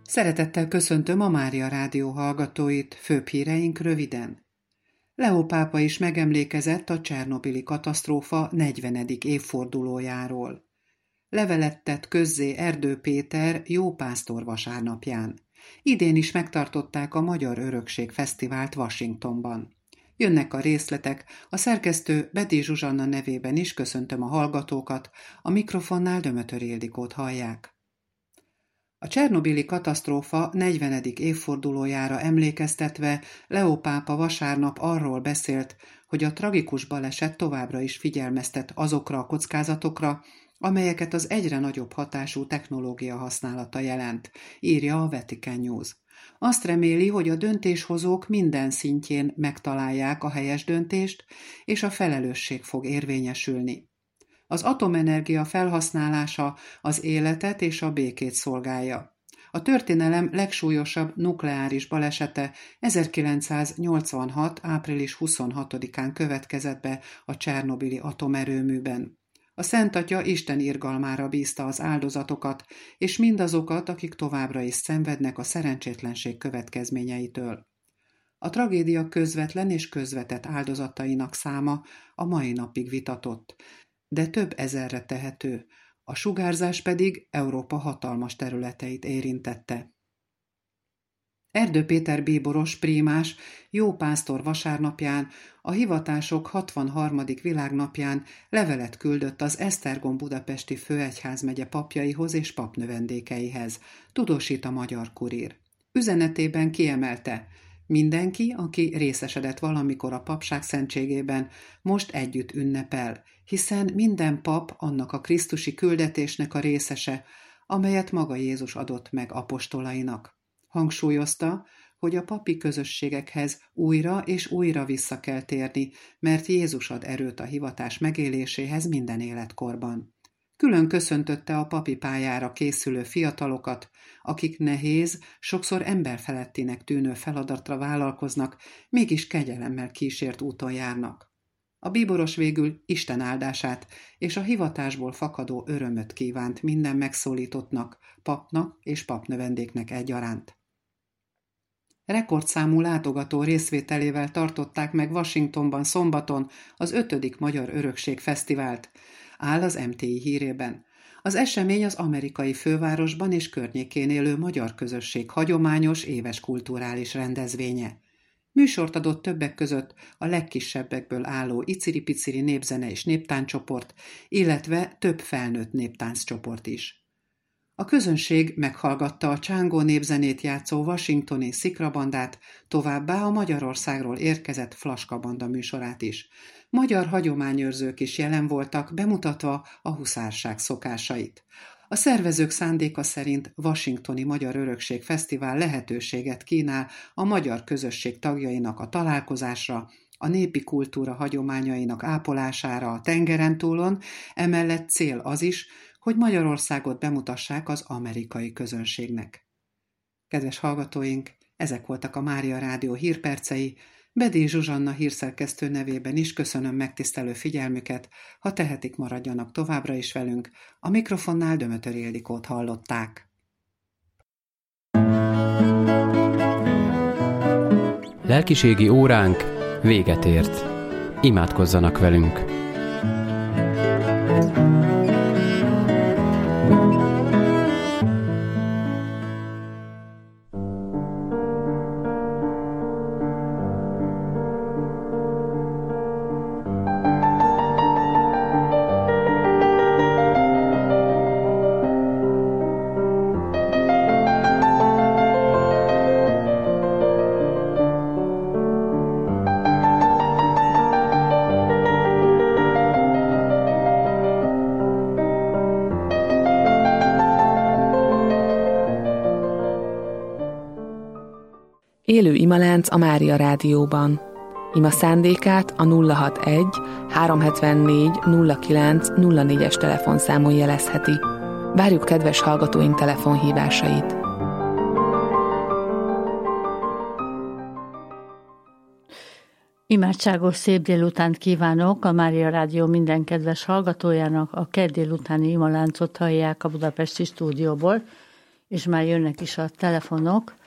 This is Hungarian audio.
Szeretettel köszöntöm a Mária Rádió hallgatóit, főbb híreink röviden. Leó pápa is megemlékezett a csernobili katasztrófa 40. évfordulójáról. Levelet tett közzé Erdő Péter Jópásztor vasárnapján. Idén is megtartották a Magyar Örökség Fesztivált Washingtonban. Jönnek a részletek, a szerkesztő Bedi Zsuzsanna nevében is köszöntöm a hallgatókat, a mikrofonnál Dömötör Ildikót hallják. A csernobili katasztrófa 40. évfordulójára emlékeztetve Leó pápa vasárnap arról beszélt, hogy a tragikus baleset továbbra is figyelmeztet azokra a kockázatokra, amelyeket az egyre nagyobb hatású technológia használata jelent, írja a Vatican News. Azt reméli, hogy a döntéshozók minden szintjén megtalálják a helyes döntést, és a felelősség fog érvényesülni. Az atomenergia felhasználása az életet és a békét szolgálja. A történelem legsúlyosabb nukleáris balesete 1986. április 26-án következett be a csernobili atomerőműben. A Szent Atya Isten irgalmára bízta az áldozatokat, és mindazokat, akik továbbra is szenvednek a szerencsétlenség következményeitől. A tragédia közvetlen és közvetett áldozatainak száma a mai napig vitatott, de több ezerre tehető, a sugárzás pedig Európa hatalmas területeit érintette. Erdő Péter bíboros prímás Jópásztor vasárnapján, a hivatások 63. világnapján levelet küldött az Esztergom budapesti főegyházmegye papjaihoz és papnövendékeihez, tudósít a Magyar Kurír. Üzenetében kiemelte: mindenki, aki részesedett valamikor a papság szentségében, most együtt ünnepel, hiszen minden pap annak a krisztusi küldetésnek a részese, amelyet maga Jézus adott meg apostolainak. Hangsúlyozta, hogy a papi közösségekhez újra és újra vissza kell térni, mert Jézus ad erőt a hivatás megéléséhez minden életkorban. Külön köszöntötte a papi pályára készülő fiatalokat, akik nehéz, sokszor emberfelettinek tűnő feladatra vállalkoznak, mégis kegyelemmel kísért úton járnak. A bíboros végül Isten áldását és a hivatásból fakadó örömöt kívánt minden megszólítottnak, papnak és papnövendéknek egyaránt. Rekordszámú látogató részvételével tartották meg Washingtonban szombaton az 5. Magyar Örökség Fesztivált, áll az MTI hírében. Az esemény az amerikai fővárosban és környékén élő magyar közösség hagyományos éves kulturális rendezvénye. Műsort adott többek között a legkisebbekből álló iciri-piciri népzene és néptánccsoport, illetve több felnőtt néptánccsoport is. A közönség meghallgatta a csángó népzenét játszó washingtoni szikrabandát, továbbá a Magyarországról érkezett flaskabanda műsorát is. Magyar hagyományőrzők is jelen voltak, bemutatva a huszárság szokásait. A szervezők szándéka szerint Washingtoni Magyar Örökség Fesztivál lehetőséget kínál a magyar közösség tagjainak a találkozásra, a népi kultúra hagyományainak ápolására a tengeren túlon, emellett cél az is, hogy Magyarországot bemutassák az amerikai közönségnek. Kedves hallgatóink, ezek voltak a Mária Rádió hírpercei. Bedi Zsuzsanna hírszerkesztő nevében is köszönöm megtisztelő figyelmüket, ha tehetik, maradjanak továbbra is velünk. A mikrofonnál Dömötör Ildikót hallották. Lelkiségi óránk véget ért. Imádkozzanak velünk! Élő imalánc a Mária Rádióban. Ima szándékát a 061 374 09 04-es telefonszámon jelezheti. Várjuk kedves hallgatóink telefonhívásait. Imádságos szép délutánt kívánok a Mária Rádió minden kedves hallgatójának, a kedd délutáni imaláncot hallják a budapesti stúdióból, és már jönnek is a telefonok.